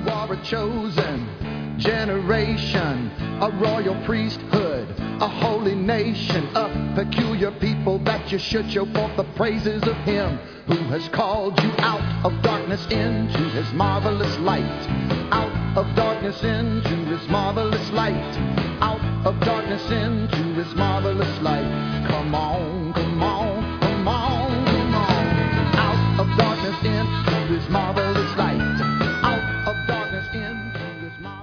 are a chosen generation, a royal priesthood, a holy nation, a peculiar people, that you should show forth the praises of Him who has called you out of darkness into His marvelous light. Out of darkness into His marvelous light. Out of darkness into His marvelous light. Come on.